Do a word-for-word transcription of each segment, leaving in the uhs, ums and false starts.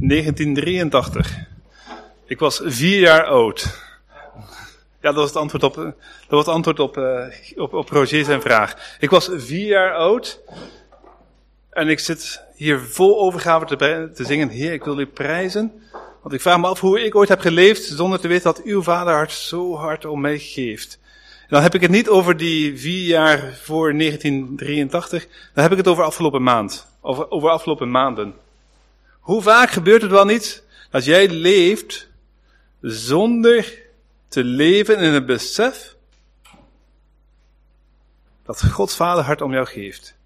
negentien drieëntachtig. Ik was vier jaar oud. Ja, dat was het antwoord op, dat was het antwoord op, uh, op, op Roger zijn vraag. Ik was vier jaar oud. En ik zit hier vol overgave te, te zingen. Heer, ik wil u prijzen. Want ik vraag me af hoe ik ooit heb geleefd zonder te weten dat uw vaderhart zo hard om mij geeft. En dan heb ik het niet over die vier jaar voor negentien drieëntachtig. Dan heb ik het over afgelopen maand. Over, over afgelopen maanden. Hoe vaak gebeurt het wel niet dat jij leeft zonder te leven in het besef dat Gods vaderhart om jou geeft?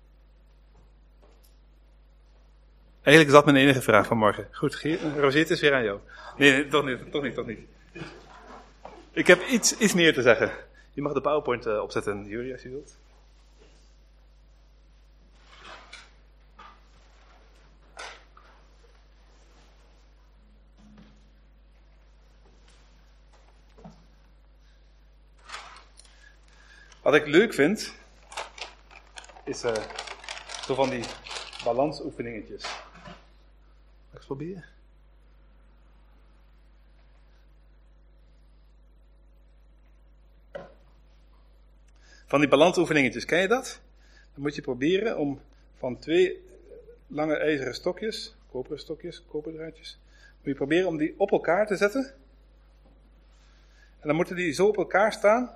Eigenlijk is dat mijn enige vraag van morgen. Goed, Roger, het is weer aan jou. Nee, nee, toch niet, toch niet, toch niet. Ik heb iets, iets meer te zeggen. Je mag de PowerPoint uh, opzetten, Jury, als je wilt. Wat ik leuk vind, is uh, zo van die balansoefeningetjes. Mag ik eens proberen? Van die balansoefeningetjes, ken je dat? Dan moet je proberen om van twee lange ijzeren stokjes, koperen stokjes, koperdraadjes, moet je proberen om die op elkaar te zetten. En dan moeten die zo op elkaar staan,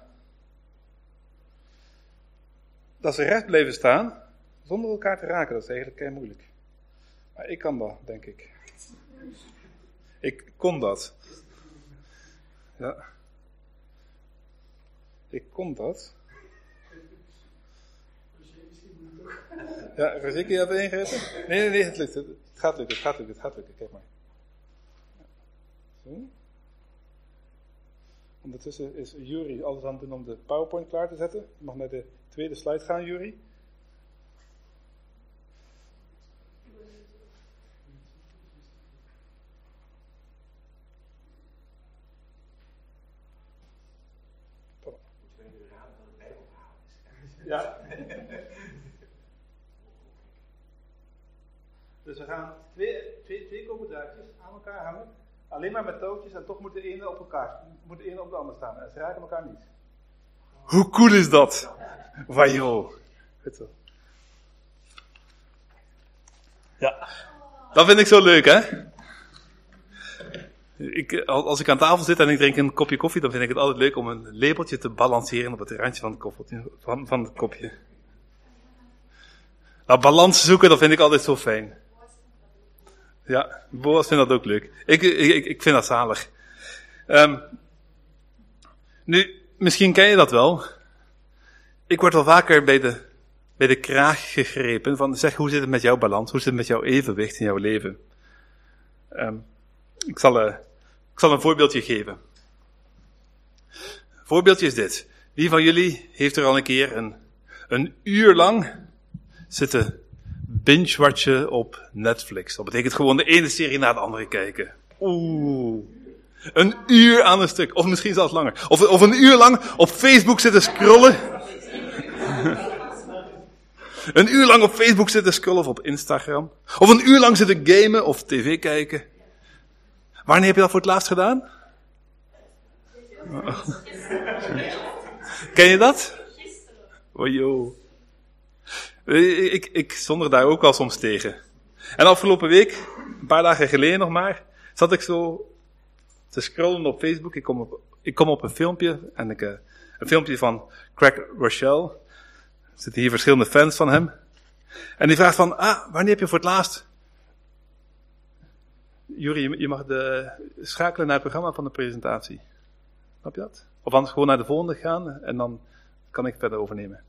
dat ze recht blijven staan, zonder elkaar te raken. Dat is eigenlijk kei moeilijk. Maar ik kan dat, denk ik. Ik kon dat. Ja. Ik kon dat. Ja, Roger, kun je even ingrijpen? Nee, nee, nee, het lukt. Het gaat lukken, het gaat lukken, het gaat lukken. Kijk maar. Zo. Ondertussen is Jury alles aan het doen om de PowerPoint klaar te zetten. Je mag naar de tweede slide gaan, Jury. Ja. Dus we gaan twee, twee, twee koperdraadjes aan elkaar hangen. Alleen maar met touwtjes en toch moet de ene op elkaar, moet de ene op de ander staan. En ze raken elkaar niet. Hoe cool is dat? Wajo. Goed zo. Ja. Dat vind ik zo leuk, hè? Ik, als ik aan tafel zit en ik drink een kopje koffie, dan vind ik het altijd leuk om een lepeltje te balanceren op het randje van het, koffeltje, van, van het kopje. Nou, balans zoeken, dat vind ik altijd zo fijn. Ja, Boas vindt dat ook leuk. Ik, ik, ik vind dat zalig. Um, nu, misschien ken je dat wel. Ik word wel vaker bij de, bij de kraag gegrepen van, zeg, hoe zit het met jouw balans? Hoe zit het met jouw evenwicht in jouw leven? Um, ik, zal, uh, ik zal een voorbeeldje geven. Een voorbeeldje is dit. Wie van jullie heeft er al een keer een, een uur lang zitten binge-watchen op Netflix? Dat betekent gewoon de ene serie na de andere kijken. Oeh. Een uur aan een stuk. Of misschien zelfs langer. Of, of een uur lang op Facebook zitten scrollen. Een uur lang op Facebook zitten scrollen of op Instagram. Of een uur lang zitten gamen of tv kijken. Wanneer heb je dat voor het laatst gedaan? Ken je dat? Oh joh. Ik, ik zonder daar ook al soms tegen. En afgelopen week, een paar dagen geleden nog maar, zat ik zo te scrollen op Facebook. Ik kom op, ik kom op een filmpje, en ik, uh, een filmpje van Craig Rochelle. Er zitten hier verschillende fans van hem. En die vraagt van, ah, wanneer heb je voor het laatst... Jury, je mag de, schakelen naar het programma van de presentatie. Snap je dat? Of anders gewoon naar de volgende gaan, en dan kan ik verder overnemen.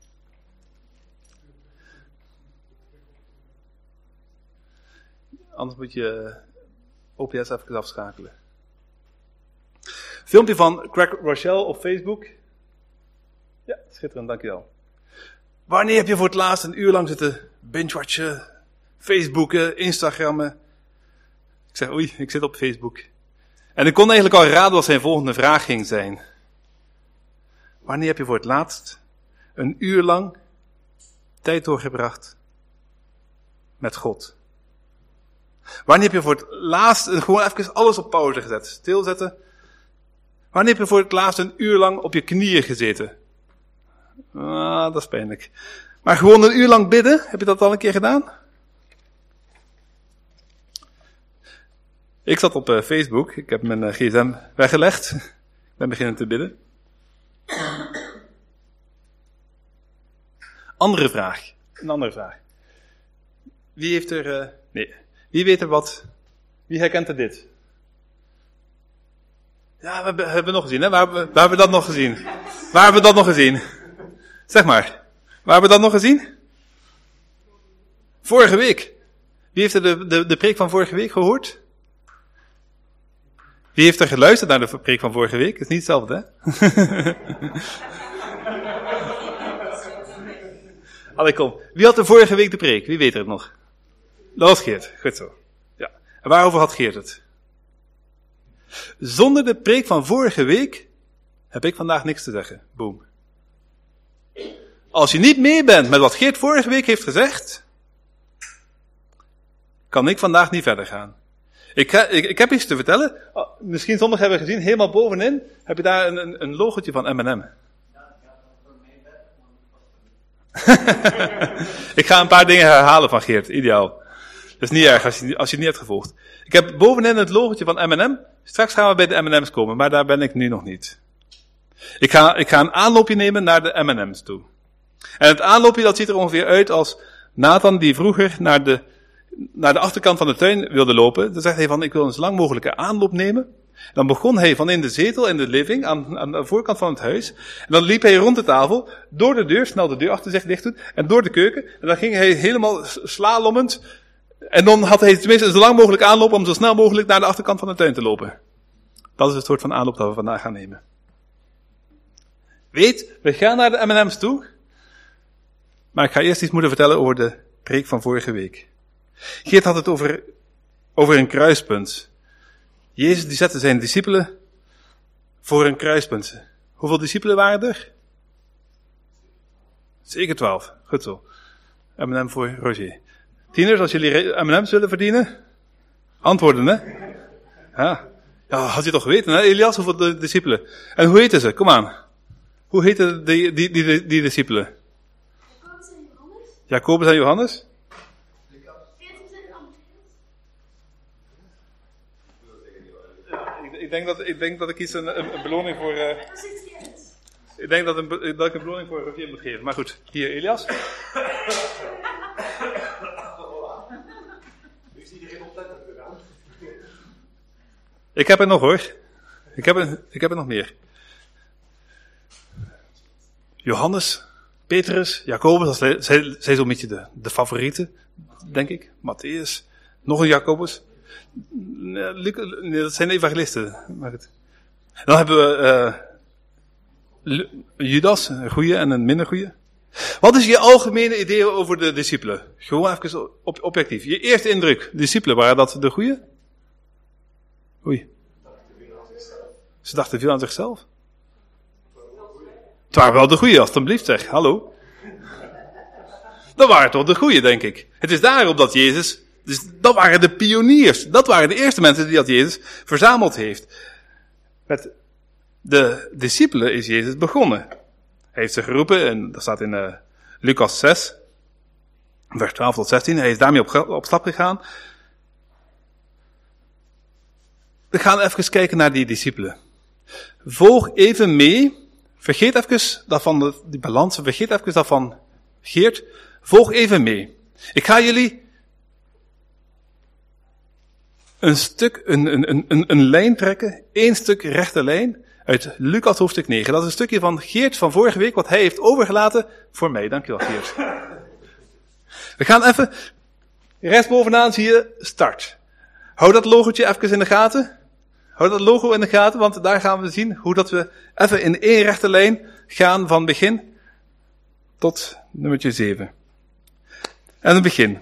Anders moet je O B S even afschakelen. Filmpje van Craig Rochelle op Facebook. Ja, schitterend, dankjewel. Wanneer heb je voor het laatst een uur lang zitten binge-watchen, Facebooken, Instagrammen? Ik zeg, oei, ik zit op Facebook. En ik kon eigenlijk al raden wat zijn volgende vraag ging zijn. Wanneer heb je voor het laatst een uur lang tijd doorgebracht met God? Wanneer heb je voor het laatst gewoon even alles op pauze gezet? Stilzetten. Wanneer heb je voor het laatst een uur lang op je knieën gezeten? Ah, dat is pijnlijk. Maar gewoon een uur lang bidden, heb je dat al een keer gedaan? Ik zat op uh, Facebook, ik heb mijn uh, gsm weggelegd. Ik ben beginnen te bidden. Andere vraag. Een andere vraag. Wie heeft er... Uh, nee. Wie weet er wat? Wie herkent er dit? Ja, we hebben, hebben we nog gezien, hè? Waar hebben, we, waar hebben we dat nog gezien? Waar hebben we dat nog gezien? Zeg maar. Waar hebben we dat nog gezien? Vorige week. Wie heeft er de, de, de preek van vorige week gehoord? Wie heeft er geluisterd naar de preek van vorige week? Het is niet hetzelfde, hè? Allee, kom. Wie had er vorige week de preek? Wie weet er het nog? Dat was Geert. Goed zo. Ja. En waarover had Geert het? Zonder de preek van vorige week heb ik vandaag niks te zeggen. Boom. Als je niet mee bent met wat Geert vorige week heeft gezegd, kan ik vandaag niet verder gaan. Ik, ga, ik, ik heb iets te vertellen. Oh, misschien zondag hebben we gezien, helemaal bovenin heb je daar een, een, een logotje van M en M. Ik ga een paar dingen herhalen van Geert, ideaal. Dat is niet erg als je, als je het niet hebt gevolgd. Ik heb bovenin het logotje van M en M. Straks gaan we bij de M en M's komen, maar daar ben ik nu nog niet. Ik ga, ik ga een aanloopje nemen naar de M en M's toe. En het aanloopje dat ziet er ongeveer uit als Nathan die vroeger naar de, naar de achterkant van de tuin wilde lopen. Dan zegt hij van, ik wil een zo lang mogelijke aanloop nemen. Dan begon hij van in de zetel in de living, aan, aan de voorkant van het huis. En dan liep hij rond de tafel, door de deur, snel de deur achter zich dicht doet, en door de keuken. En dan ging hij helemaal slalommend. En dan had hij tenminste zo lang mogelijk aanloop om zo snel mogelijk naar de achterkant van de tuin te lopen. Dat is het soort van aanloop dat we vandaag gaan nemen. Weet, we gaan naar de M en M's toe. Maar ik ga eerst iets moeten vertellen over de preek van vorige week. Geert had het over, over een kruispunt. Jezus die zette zijn discipelen voor een kruispunt. Hoeveel discipelen waren er? Zeker twaalf. Goed zo. M en M voor Roger. Tieners, als jullie M en M's willen verdienen? Antwoorden, hè? Ja. Ja, had je toch geweten, hè? Elias, hoeveel de discipelen? En hoe heten ze? Kom aan. Hoe heten die, die, die, die, die discipelen? Jacobus en Johannes. Jacobus en Johannes? Ja, ik, ik, denk dat, ik denk dat ik iets een, een, een beloning voor... Uh, ik denk dat, een, dat ik een beloning voor Rogier moet geven. Maar goed, hier Elias. Ik heb er nog hoor. Ik heb er, ik heb er nog meer. Johannes, Petrus, Jacobus, dat zijn, zijn zo'n beetje de, de favorieten, denk ik. Matthäus, nog een Jacobus. Nee, dat zijn de evangelisten. Maar het. Dan hebben we uh, Judas, een goeie en een minder goeie. Wat is je algemene idee over de discipelen? Gewoon even op, objectief. Je eerste indruk, de discipelen, waren dat de goeie? Oei. Ze dachten veel aan zichzelf. Het waren wel de goeie, alstublieft zeg. Hallo. Dat waren toch de goeie, denk ik. Het is daarom dat Jezus... Dus dat waren de pioniers. Dat waren de eerste mensen die dat Jezus verzameld heeft. Met de discipelen is Jezus begonnen. Hij heeft ze geroepen, en dat staat in uh, Lucas zes, vers twaalf tot zestien. Hij is daarmee op, op stap gegaan. We gaan even kijken naar die discipelen. Volg even mee. Vergeet even dat van de, die balans. Vergeet even dat van Geert. Volg even mee. Ik ga jullie een stuk, een, een, een, een lijn trekken. Eén stuk rechte lijn uit Lucas hoofdstuk negen. Dat is een stukje van Geert van vorige week, wat hij heeft overgelaten voor mij. Dankjewel Geert. We gaan even, rechtsbovenaan zie je start. Hou dat logotje even in de gaten. Hou dat logo in de gaten, want daar gaan we zien hoe dat we even in één rechte lijn gaan van begin tot nummertje zeven. En het begin.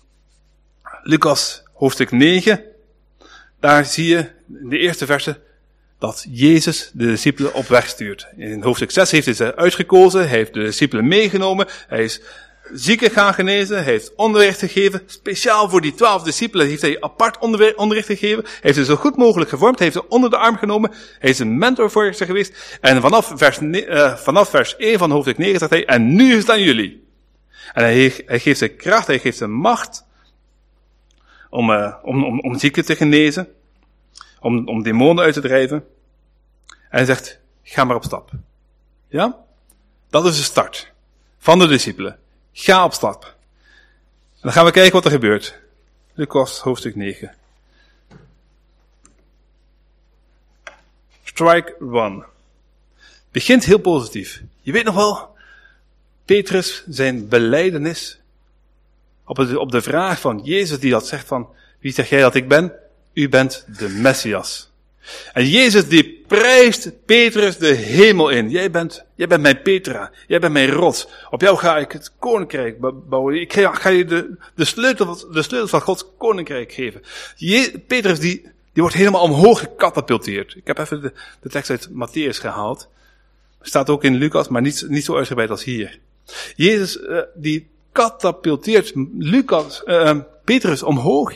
Lucas hoofdstuk negen. Daar zie je in de eerste verse dat Jezus de discipelen op weg stuurt. In hoofdstuk zes heeft hij ze uitgekozen, hij heeft de discipelen meegenomen, hij is zieken gaan genezen, hij heeft onderricht gegeven. Speciaal voor die twaalf discipelen heeft hij apart onder- onderricht gegeven. Hij heeft ze zo goed mogelijk gevormd, hij heeft ze onder de arm genomen. Hij is een mentor voor ze geweest. En vanaf vers, ne- uh, vanaf vers één van hoofdstuk negen zegt hij, en nu is het aan jullie. En hij, hij geeft ze kracht, hij geeft ze macht om, uh, om, om, om zieken te genezen. Om, om demonen uit te drijven. En hij zegt, ga maar op stap. Ja? Dat is de start van de discipelen. Ga op stap. En dan gaan we kijken wat er gebeurt. Lucas hoofdstuk negen. Strike one. Begint heel positief. Je weet nog wel, Petrus zijn belijdenis op, het, op de vraag van Jezus die dat zegt van, wie zeg jij dat ik ben? U bent de Messias. En Jezus die prijst Petrus de hemel in. Jij bent, jij bent mijn Petra. Jij bent mijn rots. Op jou ga ik het koninkrijk bouwen. Ik ga, ga je de, de, sleutel, de sleutel van Gods koninkrijk geven. Je, Petrus die, die wordt helemaal omhoog gecatapulteerd. Ik heb even de, de tekst uit Matthäus gehaald. Staat ook in Lucas, maar niet, niet zo uitgebreid als hier. Jezus uh, die catapulteert Lucas, uh, Petrus omhoog.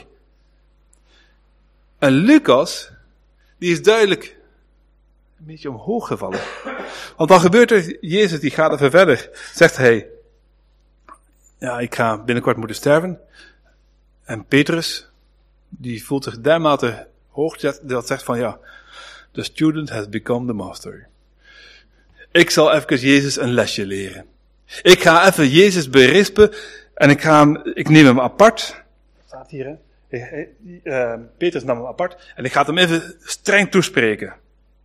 En Lucas, die is duidelijk een beetje omhoog gevallen. Want dan gebeurt er, Jezus die gaat even verder. Zegt hij, ja, ik ga binnenkort moeten sterven. En Petrus, die voelt zich dermate hoog, dat zegt van ja, the student has become the master. Ik zal even Jezus een lesje leren. Ik ga even Jezus berispen en ik ga hem, ik neem hem apart. Staat hier, hè? Uh, Petrus nam hem apart en ik ga hem even streng toespreken.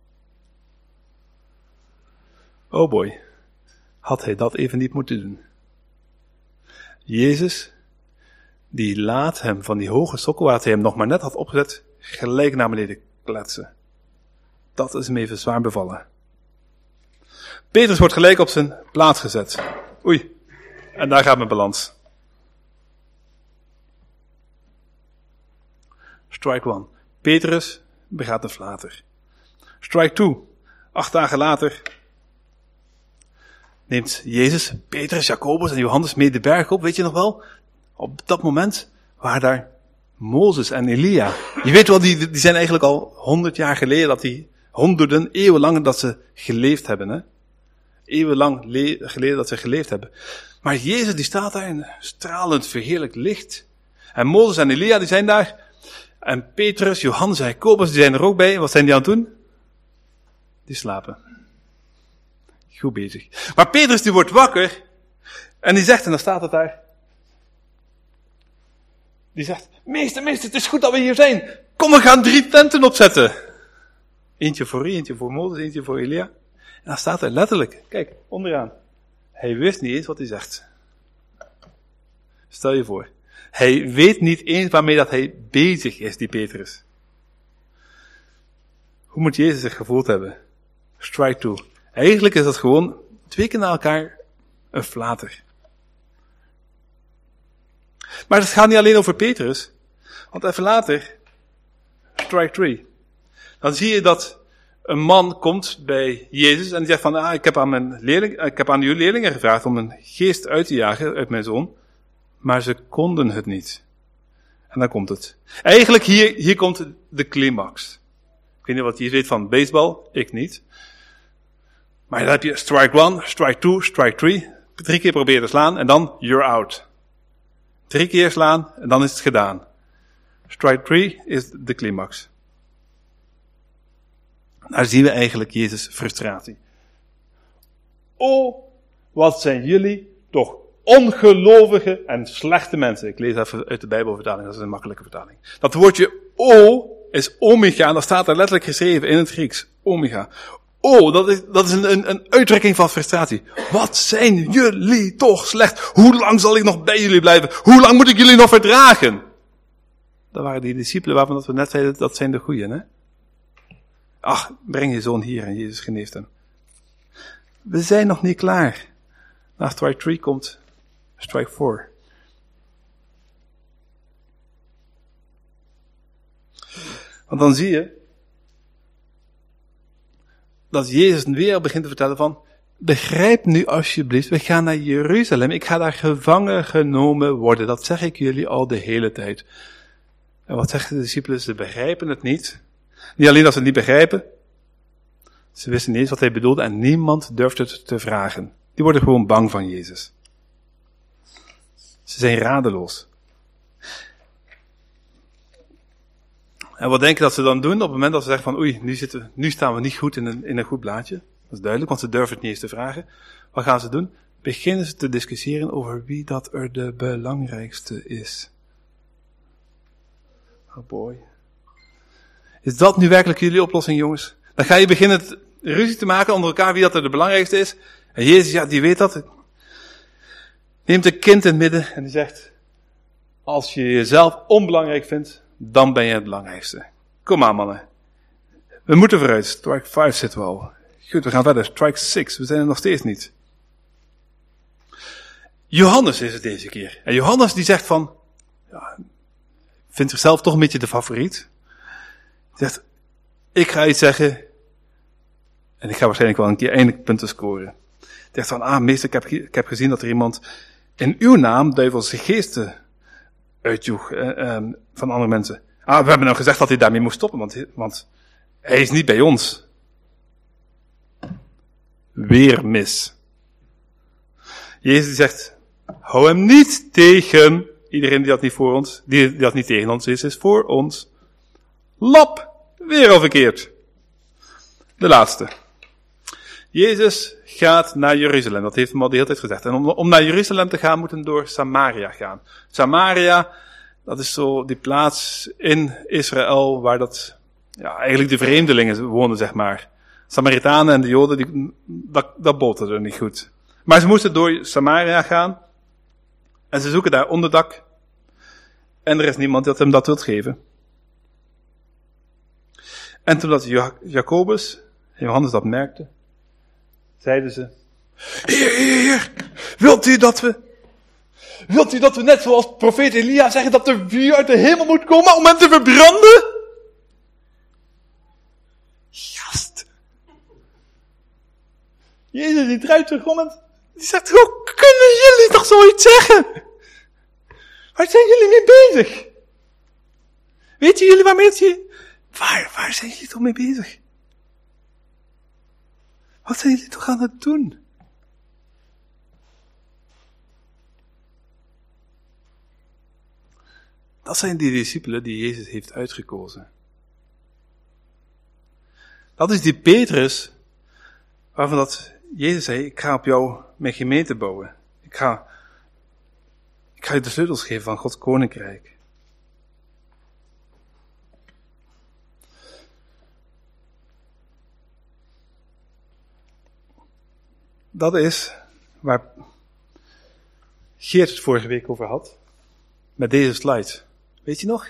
Oh boy, had hij dat even niet moeten doen. Jezus, die laat hem van die hoge sokkel waar hij hem nog maar net had opgezet, gelijk naar beneden kletsen. Dat is hem even zwaar bevallen. Petrus wordt gelijk op zijn plaats gezet. Oei, en daar gaat mijn balans. Strike one. Petrus begaat een flater. Strike two. Acht dagen later neemt Jezus, Petrus, Jacobus en Johannes mee de berg op. Weet je nog wel? Op dat moment waren daar Mozes en Elia. Je weet wel, die, die zijn eigenlijk al honderd jaar geleden, dat die honderden, eeuwenlang dat ze geleefd hebben. Hè? Eeuwenlang le- geleden dat ze geleefd hebben. Maar Jezus die staat daar in stralend verheerlijk licht. En Mozes en Elia die zijn daar. En Petrus, Johannes en Jacobus, die zijn er ook bij. Wat zijn die aan het doen? Die slapen. Goed bezig. Maar Petrus die wordt wakker. En die zegt, en dan staat het daar. Die zegt, meester, meester, het is goed dat we hier zijn. Kom, we gaan drie tenten opzetten. Eentje voor u, eentje voor Mozes, eentje voor Elia. En dan staat er letterlijk, kijk, onderaan. Hij wist niet eens wat hij zegt. Stel je voor. Hij weet niet eens waarmee dat hij bezig is, die Petrus. Hoe moet Jezus zich gevoeld hebben? Strike two. Eigenlijk is dat gewoon twee keer na elkaar een flater. Maar het gaat niet alleen over Petrus. Want even later, strike three. Dan zie je dat een man komt bij Jezus en die zegt van, ah, ik heb aan mijn leerling, ik heb aan uw leerlingen gevraagd om een geest uit te jagen uit mijn zoon. Maar ze konden het niet. En dan komt het. Eigenlijk hier, hier komt de climax. Ik weet niet wat je weet van baseball, ik niet. Maar dan heb je strike one, strike two, strike three. Drie keer proberen te slaan en dan you're out. Drie keer slaan en dan is het gedaan. Strike three is de climax. Daar zien we eigenlijk Jezus' frustratie. Oh, wat zijn jullie toch ongelovige en slechte mensen. Ik lees even uit de Bijbelvertaling, dat is een makkelijke vertaling. Dat woordje o is omega, en dat staat er letterlijk geschreven in het Grieks. Omega. O, dat is, dat is een, een, een uitdrukking van frustratie. Wat zijn jullie toch slecht? Hoe lang zal ik nog bij jullie blijven? Hoe lang moet ik jullie nog verdragen? Dat waren die discipelen waarvan dat we net zeiden, dat zijn de goeien, hè? Ach, breng je zoon hier en Jezus geneest hem. We zijn nog niet klaar. Na strike three komt strike four. Want dan zie je dat Jezus weer begint te vertellen van, begrijp nu alsjeblieft, we gaan naar Jeruzalem. Ik ga daar gevangen genomen worden. Dat zeg ik jullie al de hele tijd. En wat zeggen de discipelen? Ze begrijpen het niet. Niet alleen dat ze het niet begrijpen. Ze wisten niet eens wat hij bedoelde en niemand durfde het te vragen. Die worden gewoon bang van Jezus. Ze zijn radeloos. En wat denk je dat ze dan doen op het moment dat ze zeggen van oei, nu, zitten, nu staan we niet goed in een, in een goed blaadje. Dat is duidelijk, want ze durven het niet eens te vragen. Wat gaan ze doen? Beginnen ze te discussiëren over wie dat er de belangrijkste is. Oh boy. Is dat nu werkelijk jullie oplossing, jongens? Dan ga je beginnen te, ruzie te maken onder elkaar wie dat er de belangrijkste is. En Jezus, ja, die weet dat. Neemt een kind in het midden en die zegt, als je jezelf onbelangrijk vindt, dan ben je het belangrijkste. Kom aan, mannen. We moeten vooruit. Strike vijf zitten we al. Goed, we gaan verder. Strike zes. We zijn er nog steeds niet. Johannes is het deze keer. En Johannes die zegt van, ja, vindt zichzelf toch een beetje de favoriet. Hij zegt, ik ga iets zeggen. En ik ga waarschijnlijk wel een keer eindelijk punten scoren. Hij zegt van, ah meester, ik heb, ik heb gezien dat er iemand in uw naam duivelse geesten uitjoeg eh, eh, van andere mensen. Ah, we hebben nou gezegd dat hij daarmee moest stoppen, want, want hij is niet bij ons. Weer mis. Jezus die zegt, hou hem niet tegen. Iedereen die dat niet voor ons, die, die dat niet tegen ons is, is voor ons. Lap, weer al verkeerd. De laatste. Jezus gaat naar Jeruzalem, dat heeft hem al de hele tijd gezegd. En om, om naar Jeruzalem te gaan, moet hij door Samaria gaan. Samaria, dat is zo die plaats in Israël waar dat, ja, eigenlijk de vreemdelingen wonen, zeg maar. Samaritanen en de Joden, die, dat, dat boterde er niet goed. Maar ze moesten door Samaria gaan. En ze zoeken daar onderdak. En er is niemand dat hem dat wil geven. En toen dat Jacobus en Johannes dat merkten, zeiden ze, Heer, Heer, Heer, wilt u dat we, wilt u dat we net zoals profeet Elia zeggen dat er vuur uit de hemel moet komen om hem te verbranden? Gast. Jezus die draait zich om en die zegt, hoe kunnen jullie toch zoiets zeggen? Waar zijn jullie mee bezig? Weet je jullie waarmee het je... Waar, waar zijn jullie toch mee bezig? Wat zijn jullie toch aan het doen? Dat zijn die discipelen die Jezus heeft uitgekozen. Dat is die Petrus, waarvan dat Jezus zei, ik ga op jou mijn gemeente bouwen. Ik ga, ik ga je de sleutels geven van Gods koninkrijk. Dat is waar Geert het vorige week over had. Met deze slide. Weet je nog?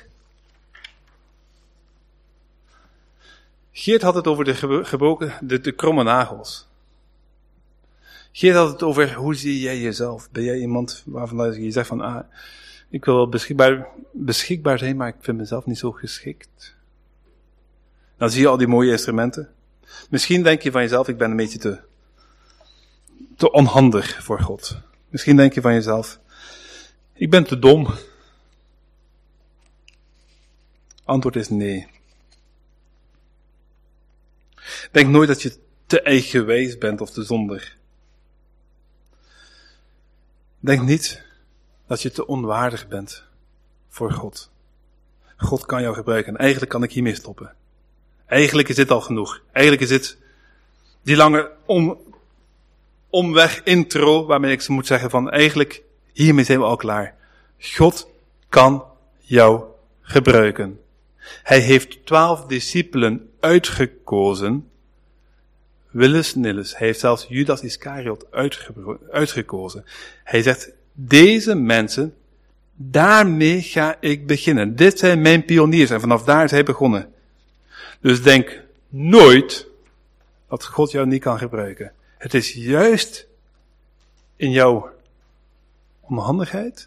Geert had het over de gebroken, de, de kromme nagels. Geert had het over, hoe zie jij jezelf? Ben jij iemand waarvan je zegt van, ah, ik wil wel beschikbaar, beschikbaar zijn, maar ik vind mezelf niet zo geschikt. Dan zie je al die mooie instrumenten. Misschien denk je van jezelf, ik ben een beetje te, te onhandig voor God. Misschien denk je van jezelf, ik ben te dom. Antwoord is nee. Denk nooit dat je te eigenwijs bent of te zondig. Denk niet dat je te onwaardig bent voor God. God kan jou gebruiken. En eigenlijk kan ik hiermee stoppen. Eigenlijk is dit al genoeg. Eigenlijk is dit die lange om, omweg intro waarmee ik ze moet zeggen van eigenlijk hiermee zijn we al klaar. God kan jou gebruiken. Hij heeft twaalf discipelen uitgekozen. Willens nillens. Hij heeft zelfs Judas Iscariot uitge- uitgekozen. Hij zegt, deze mensen, daarmee ga ik beginnen. Dit zijn mijn pioniers en vanaf daar is hij begonnen. Dus denk nooit dat God jou niet kan gebruiken. Het is juist in jouw onhandigheid,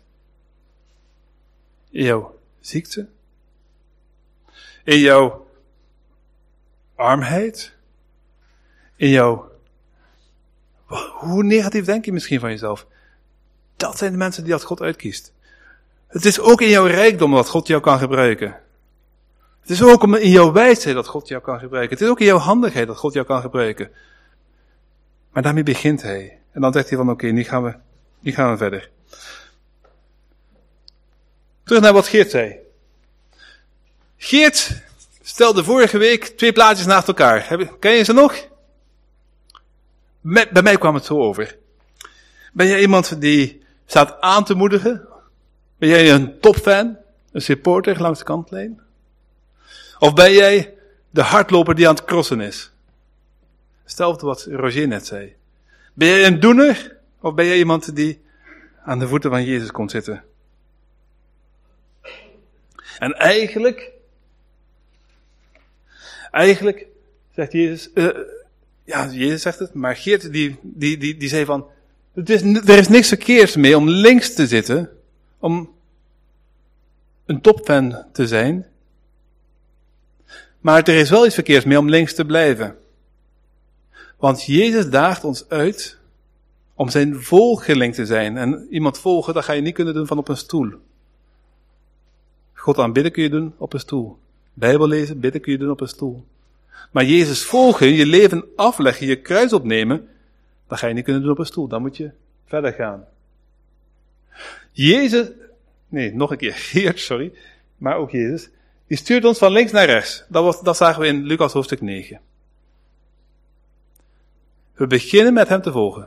in jouw ziekte, in jouw armheid, in jouw Hoe negatief denk je misschien van jezelf? Dat zijn de mensen die dat God uitkiest. Het is ook in jouw rijkdom dat God jou kan gebruiken. Het is ook in jouw wijsheid dat God jou kan gebruiken. Het is ook in jouw handigheid dat God jou kan gebruiken. Maar daarmee begint hij. En dan zegt hij van oké, okay, nu gaan we, nu gaan we verder. Terug naar wat Geert zei. Geert stelde vorige week twee plaatjes naast elkaar. Ken je ze nog? Bij mij kwam het zo over. Ben jij iemand die staat aan te moedigen? Ben jij een topfan? Een supporter langs de kantlijn? Of ben jij de hardloper die aan het crossen is? Hetzelfde wat Roger net zei. Ben jij een doener? Of ben jij iemand die aan de voeten van Jezus komt zitten? En eigenlijk, eigenlijk zegt Jezus, uh, ja, Jezus zegt het, maar Geert die, die, die, die zei van, het is, er is niks verkeerds mee om links te zitten, om een topfan te zijn, maar er is wel iets verkeerds mee om links te blijven. Want Jezus daagt ons uit om zijn volgeling te zijn. En iemand volgen, dat ga je niet kunnen doen van op een stoel. God aanbidden kun je doen op een stoel. Bijbel lezen, bidden kun je doen op een stoel. Maar Jezus volgen, je leven afleggen, je kruis opnemen, dat ga je niet kunnen doen op een stoel. Dan moet je verder gaan. Jezus, nee, nog een keer, Geert, sorry, maar ook Jezus, die stuurt ons van links naar rechts. Dat, was, dat zagen we in Lucas hoofdstuk negen. We beginnen met hem te volgen.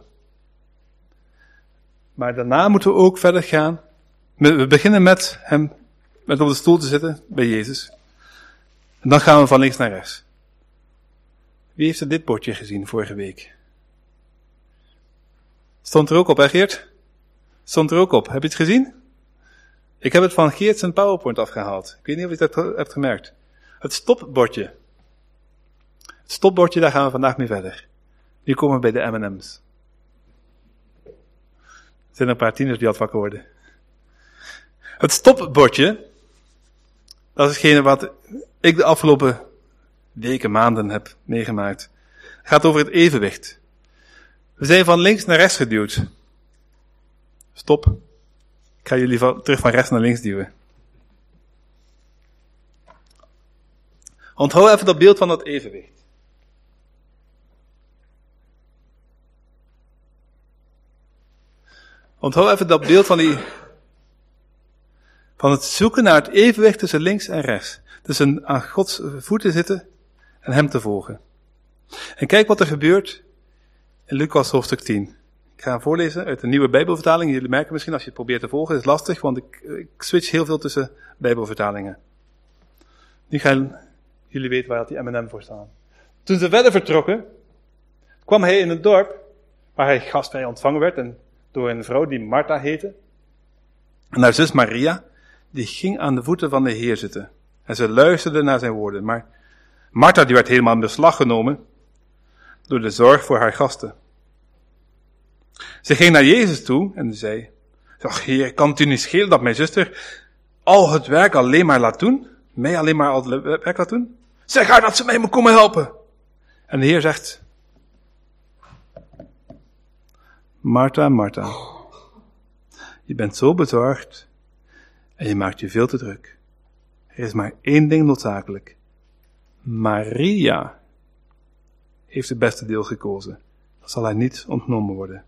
Maar daarna moeten we ook verder gaan. We beginnen met hem, met op de stoel te zitten bij Jezus. En dan gaan we van links naar rechts. Wie heeft er dit bordje gezien vorige week? Stond er ook op, hè Geert? Stond er ook op. Heb je het gezien? Ik heb het van Geert zijn PowerPoint afgehaald. Ik weet niet of je het hebt gemerkt. Het stopbordje. Het stopbordje, daar gaan we vandaag mee verder. Nu komen we bij de M en M's. Er zijn een paar tieners die al wakker worden. Het stopbordje, dat is hetgene wat ik de afgelopen weken, maanden heb meegemaakt. Het gaat over het evenwicht. We zijn van links naar rechts geduwd. Stop. Ik ga jullie van, terug van rechts naar links duwen. Onthoud even dat beeld van dat evenwicht. Onthoud even dat beeld van die, van het zoeken naar het evenwicht tussen links en rechts. Tussen aan Gods voeten zitten en hem te volgen. En kijk wat er gebeurt in Lucas hoofdstuk tien. Ik ga hem voorlezen uit de nieuwe Bijbelvertaling. Jullie merken misschien als je het probeert te volgen, het is lastig, want ik, ik switch heel veel tussen Bijbelvertalingen. Nu gaan jullie weten waar die M en M voor staan. Toen ze verder vertrokken, kwam hij in een dorp waar hij gastvrij ontvangen werd en door een vrouw die Martha heette. En haar zus Maria, die ging aan de voeten van de Heer zitten. En ze luisterde naar zijn woorden. Maar Martha die werd helemaal in beslag genomen door de zorg voor haar gasten. Ze ging naar Jezus toe en zei, ach Heer, kan het u niet schelen dat mijn zuster al het werk alleen maar laat doen? Mij alleen maar al het werk laat doen? Zeg haar dat ze mij moet komen helpen. En de Heer zegt, Martha, Martha, je bent zo bezorgd en je maakt je veel te druk. Er is maar één ding noodzakelijk. Maria heeft het beste deel gekozen. Dat zal haar niet ontnomen worden.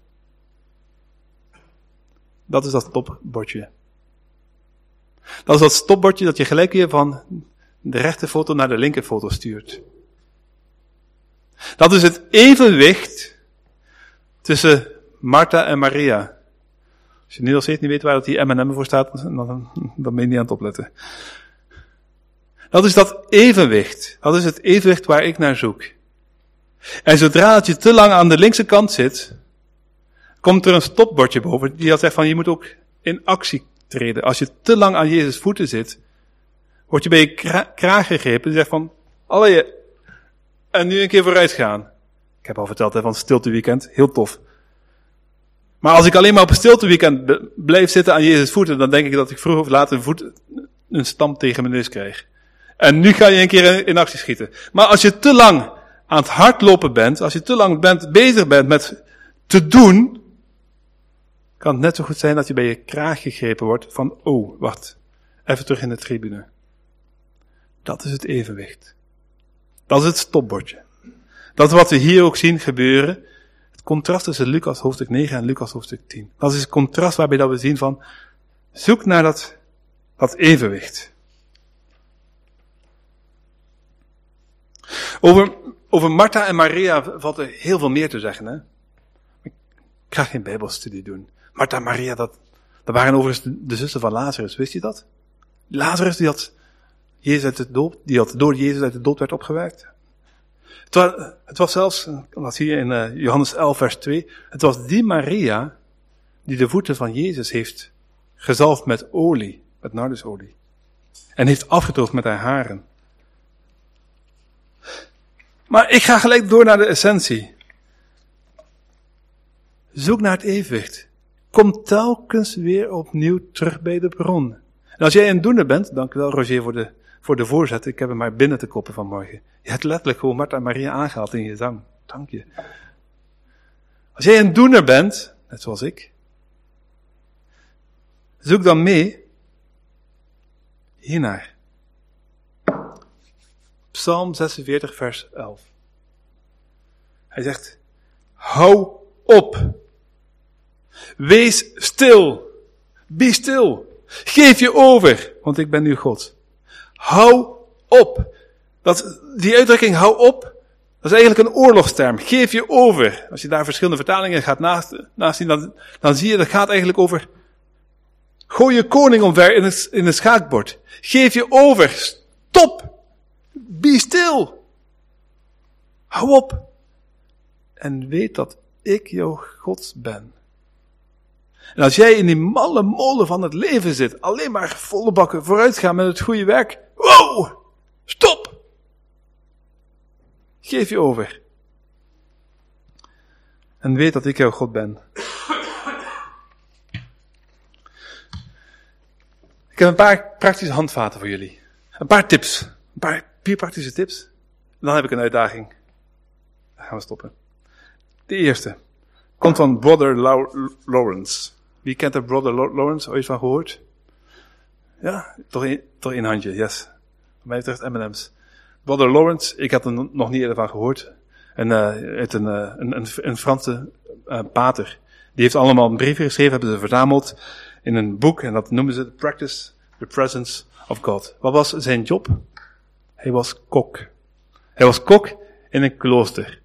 Dat is dat stopbordje. Dat is dat stopbordje dat je gelijk weer van de rechterfoto naar de linkerfoto stuurt. Dat is het evenwicht tussen Martha en Maria. Als je nu nog steeds niet weet waar dat die M en M voor staat, dan, dan ben je niet aan het opletten. Dat is dat evenwicht. Dat is het evenwicht waar ik naar zoek. En zodra dat je te lang aan de linkse kant zit, komt er een stopbordje boven die al zegt van je moet ook in actie treden. Als je te lang aan Jezus voeten zit, word je bij je kra- kraag gegrepen en zegt van, allee, en nu een keer vooruit gaan. Ik heb al verteld hè, van het stilteweekend, heel tof. Maar als ik alleen maar op een stilteweekend blijf zitten aan Jezus voeten, dan denk ik dat ik vroeg of laat een voet, een stamp tegen mijn neus krijg. En nu ga je een keer in actie schieten. Maar als je te lang aan het hardlopen bent, als je te lang bent, bezig bent met te doen, kan het net zo goed zijn dat je bij je kraag gegrepen wordt van, oh, wacht, even terug in de tribune. Dat is het evenwicht. Dat is het stopbordje. Dat is wat we hier ook zien gebeuren. Het contrast tussen Lucas hoofdstuk negen en Lucas hoofdstuk tien. Dat is het contrast waarbij dat we zien van, zoek naar dat, dat evenwicht. Over, over Martha en Maria valt er heel veel meer te zeggen. Hè? Ik ga geen bijbelstudie doen. Martha en Maria, dat, dat waren overigens de, de zussen van Lazarus, wist je dat? Lazarus die had, Jezus uit de dood, die had door Jezus uit de dood werd opgewekt. Het was, het was zelfs, dat zie je in uh, Johannes elf vers twee, het was die Maria die de voeten van Jezus heeft gezalfd met olie, met nardusolie. En heeft afgedroogd met haar haren. Maar ik ga gelijk door naar de essentie. Zoek naar het evenwicht. Kom telkens weer opnieuw terug bij de bron. En als jij een doener bent, dank u wel Roger voor de, voor de voorzet, ik heb hem maar binnen te koppen vanmorgen. Je hebt letterlijk gewoon Martha en Maria aangehaald in je zang. Dank je. Als jij een doener bent, net zoals ik, zoek dan mee hiernaar. Psalm zesenveertig vers elf. Hij zegt, hou op. Wees stil. Be stil. Geef je over, want ik ben nu God. Hou op. Dat, die uitdrukking hou op, dat is eigenlijk een oorlogsterm. Geef je over. Als je daar verschillende vertalingen gaat naast, naast zien, dan, dan zie je dat gaat eigenlijk over gooi je koning omver in het, in het schaakbord. Geef je over. Stop. Be stil. Hou op. En weet dat ik jouw God ben. En als jij in die malle molen van het leven zit, alleen maar volle bakken vooruit gaan met het goede werk. Wow! Stop! Geef je over. En weet dat ik jouw God ben. Ik heb een paar praktische handvaten voor jullie. Een paar tips. Een paar vier praktische tips. Dan heb ik een uitdaging. Dan gaan we stoppen. De eerste. Komt van Brother Lawrence. Wie kent er Brother Lawrence? Ooit van gehoord? Ja, toch één, toch één handje, yes. Voor mij betreft M en M's. Brother Lawrence, ik had er nog niet eerder van gehoord. En uh, uit een, uh, een, een, een Franse uh, pater. Die heeft allemaal brieven geschreven, hebben ze verzameld in een boek. En dat noemen ze Practice the Presence of God. Wat was zijn job? Hij was kok. Hij was kok in een klooster.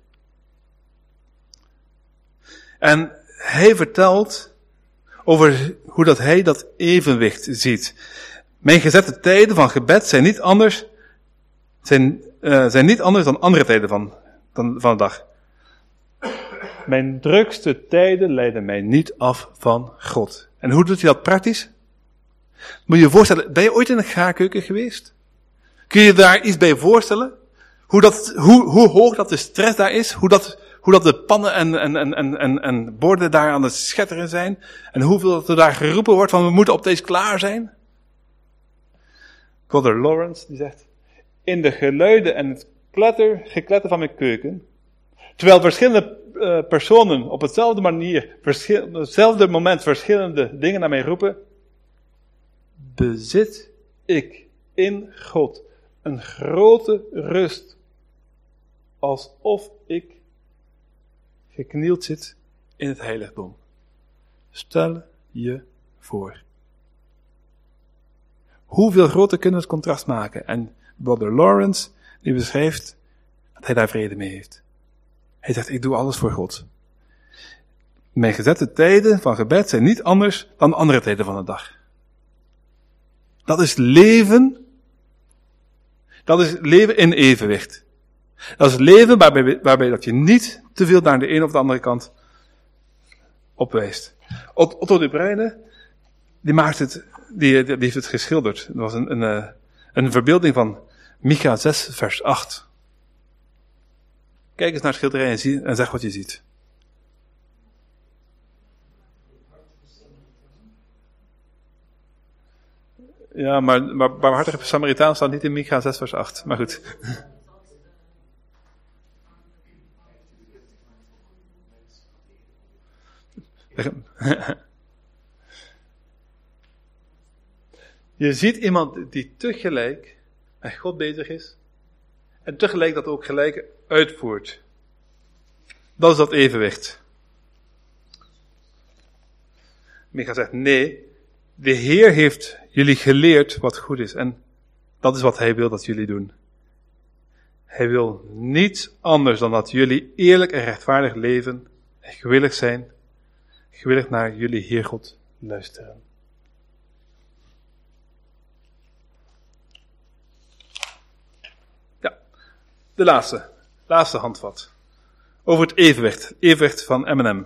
En hij vertelt over hoe dat hij dat evenwicht ziet. Mijn gezette tijden van gebed zijn niet anders, zijn, uh, zijn niet anders dan andere tijden van, dan, van de dag. Mijn drukste tijden leiden mij niet af van God. En hoe doet hij dat praktisch? Moet je je voorstellen, ben je ooit in een gaarkeuken geweest? Kun je daar iets bij voorstellen? Hoe, dat, hoe, hoe hoog dat de stress daar is? Hoe dat, hoe dat de pannen en, en, en, en, en borden daar aan het schetteren zijn? En hoeveel dat er daar geroepen wordt van we moeten op deze klaar zijn? Brother Lawrence die zegt, in de geluiden en het kletter, gekletter van mijn keuken, terwijl verschillende uh, personen op hetzelfde manier, verschil, op hetzelfde moment verschillende dingen naar mij roepen, bezit ik in God een grote rust, alsof ik geknield zit in het heiligdom. Stel je voor. Hoeveel groter kunnen we het contrast maken? En Brother Lawrence, die beschrijft dat hij daar vrede mee heeft. Hij zegt, ik doe alles voor God. Mijn gezette tijden van gebed zijn niet anders dan andere tijden van de dag. Dat is leven. Dat is leven in evenwicht. Dat is leven waarbij, waarbij dat je niet te veel naar de ene of de andere kant opwijst. Otto de Bruyne, die maakt het, die, die heeft het geschilderd. Dat was een, een, een verbeelding van Micha zes vers acht. Kijk eens naar het schilderij en, zie, en zeg wat je ziet. Ja, maar, maar barmhartige Samaritaan staat niet in Micha zes vers acht. Maar goed. Je ziet iemand die tegelijk met God bezig is en tegelijk dat ook gelijk uitvoert. Dat is dat evenwicht. Micha zegt, nee, de Heer heeft jullie geleerd wat goed is en dat is wat Hij wil dat jullie doen. Hij wil niets anders dan dat jullie eerlijk en rechtvaardig leven en gewillig zijn, gewillig naar jullie Heer God luisteren. Ja, de laatste, laatste handvat. Over het evenwicht, het evenwicht van M en M.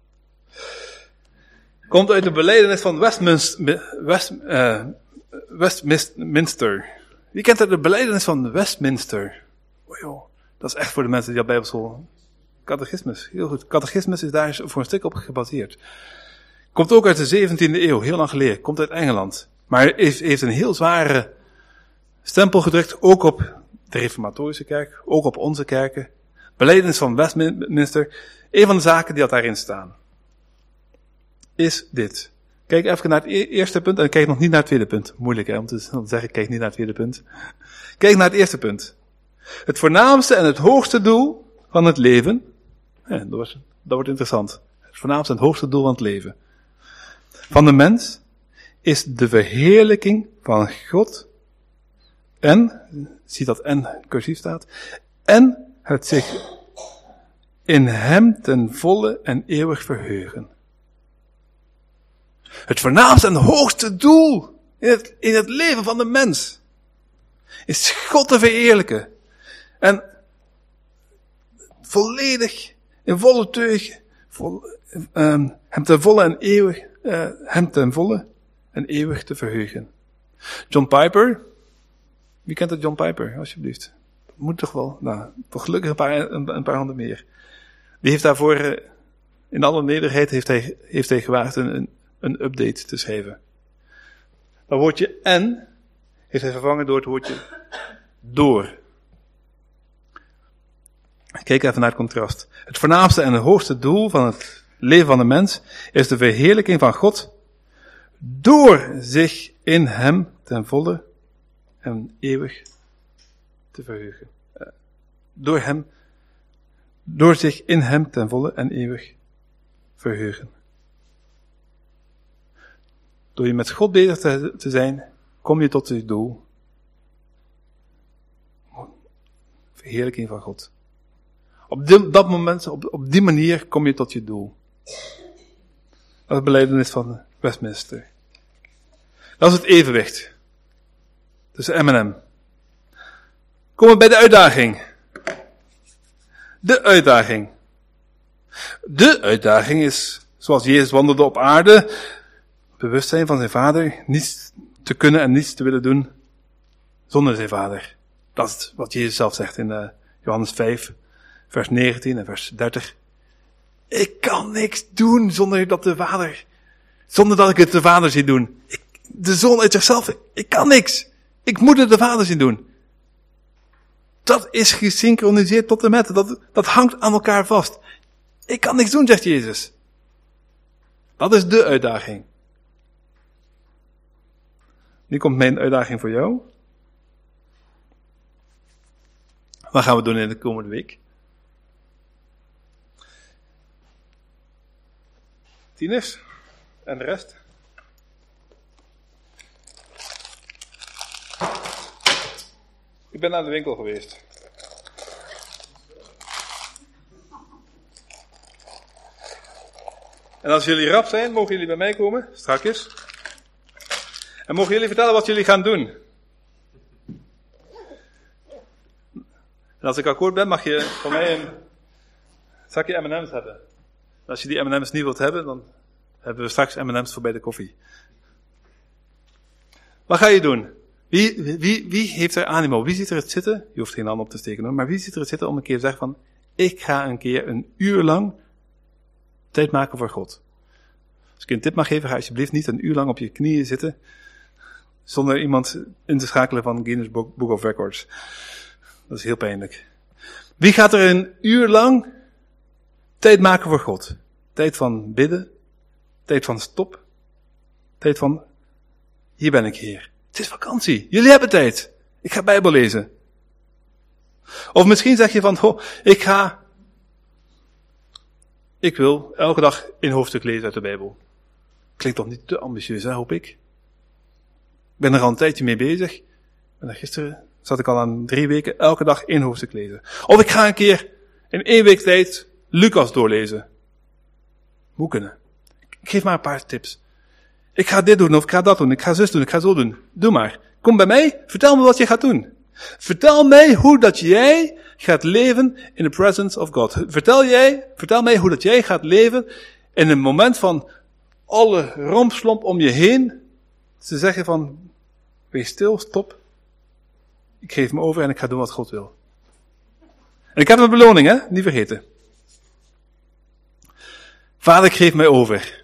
Komt uit de belijdenis van Westminster. West, uh, Westminster. Wie kent er de belijdenis van Westminster? Oh joh, dat is echt voor de mensen die op Bijbelschool. Catechismus, heel goed. Catechismus is daar voor een stuk op gebaseerd. Komt ook uit de zeventiende eeuw, heel lang geleden. Komt uit Engeland. Maar heeft, heeft een heel zware stempel gedrukt, ook op de reformatorische kerk, ook op onze kerken. Belijdenis van Westminster. Een van de zaken die dat daarin staan, is dit. Kijk even naar het eerste punt en kijk nog niet naar het tweede punt. Moeilijk hè, om te zeggen, kijk niet naar het tweede punt. Kijk naar het eerste punt. Het voornaamste en het hoogste doel van het leven. Ja, dat, wordt, dat wordt interessant. Het voornaamste en het hoogste doel van het leven. Van de mens is de verheerlijking van God. En, zie dat en cursief staat. En het zich in hem ten volle en eeuwig verheugen. Het voornaamste en hoogste doel in het, in het leven van de mens is God te verheerlijken. En volledig, in volle teug, vol, um, hem ten volle en eeuwig, uh, hem ten volle en eeuwig te verheugen. John Piper, wie kent het John Piper, alsjeblieft? Moet toch wel, nou, toch gelukkig een paar, een, een paar handen meer. Die heeft daarvoor, uh, in alle nederigheid heeft hij, heeft hij gewaagd een, een, een update te schrijven. Dat woordje en heeft hij vervangen door het woordje door. Kijk even naar het contrast. Het voornaamste en het hoogste doel van het leven van de mens is de verheerlijking van God door zich in hem ten volle en eeuwig te verheugen. Door hem, door zich in hem ten volle en eeuwig verheugen. Door je met God bezig te, te zijn, kom je tot je doel. Verheerlijking van God. Op die, dat moment, op, op die manier kom je tot je doel. Dat is het belijdenis van Westminster. Dat is het evenwicht tussen M en M. Komen we bij de uitdaging. De uitdaging. De uitdaging is, zoals Jezus wandelde op aarde, bewust zijn van zijn Vader, niets te kunnen en niets te willen doen zonder zijn Vader. Dat is wat Jezus zelf zegt in uh, Johannes vijf, vers negentien en vers dertig. Ik kan niks doen zonder dat de Vader, zonder dat ik het de Vader zie doen. Ik, de Zoon uit zichzelf, ik kan niks. Ik moet het de Vader zien doen. Dat is gesynchroniseerd tot en met. Dat, dat hangt aan elkaar vast. Ik kan niks doen, zegt Jezus. Dat is de uitdaging. Nu komt mijn uitdaging voor jou. Wat gaan we doen in de komende week? Tieners en de rest. Ik ben naar de winkel geweest. En als jullie rap zijn, mogen jullie bij mij komen, strakjes. En mogen jullie vertellen wat jullie gaan doen. En als ik akkoord ben, mag je van mij een zakje M en M's hebben. En als je die M en M's niet wilt hebben, dan hebben we straks M en M's voor bij de koffie. Wat ga je doen? Wie, wie, wie heeft er animo? Wie ziet er het zitten? Je hoeft geen hand op te steken hoor, maar wie ziet er het zitten om een keer te zeggen van, ik ga een keer een uur lang tijd maken voor God. Als ik je een tip mag geven, ga alsjeblieft niet een uur lang op je knieën zitten, zonder iemand in te schakelen van Guinness Book of Records. Dat is heel pijnlijk. Wie gaat er een uur lang tijd maken voor God? Tijd van bidden, Tijd van stop. Tijd van, hier ben ik, Heer. Het is vakantie. Jullie hebben tijd. Ik ga Bijbel lezen. Of misschien zeg je van, oh, ik ga, ik wil elke dag een hoofdstuk lezen uit de Bijbel. Klinkt toch niet te ambitieus, hè, hoop ik. Ik ben er al een tijdje mee bezig. En gisteren zat ik al aan drie weken elke dag één hoofdstuk lezen. Of ik ga een keer in één week tijd Lucas doorlezen. Moet kunnen. Ik geef maar een paar tips. Ik ga dit doen, of ik ga dat doen, ik ga zus doen, ik ga zo doen. Doe maar. Kom bij mij, vertel me wat je gaat doen. Vertel mij hoe dat jij gaat leven in the presence of God. Vertel jij, vertel mij hoe dat jij gaat leven in een moment van alle rompslomp om je heen. Ze zeggen van, wees stil, stop. Ik geef me over en ik ga doen wat God wil. En ik heb een beloning, hè? Niet vergeten. Vader, ik geef mij over.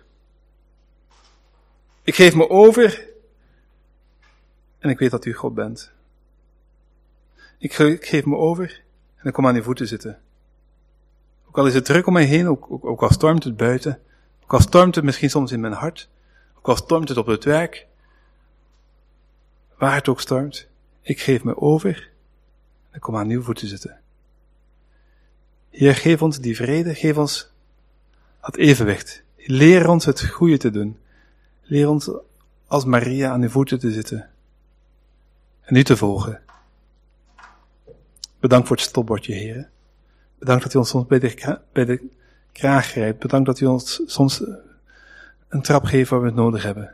Ik geef me over en ik weet dat u God bent. Ik, ge- ik geef me over en ik kom aan uw voeten zitten. Ook al is het druk om mij heen, ook, ook, ook al stormt het buiten, ook al stormt het misschien soms in mijn hart, ook al stormt het op het werk, waar het ook stormt, ik geef me over en ik kom aan uw voeten zitten. Heer, geef ons die vrede, geef ons dat evenwicht. Leer ons het goede te doen. Leer ons als Maria aan uw voeten te zitten. En u te volgen. Bedankt voor het stopbordje, Heer. Bedankt dat u ons soms bij de, kra- bij de kraag grijpt. Bedankt dat u ons soms een trap geeft waar we het nodig hebben.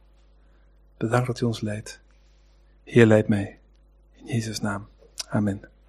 Bedankt dat u ons leidt. Heer, leid mij. In Jezus' naam. Amen.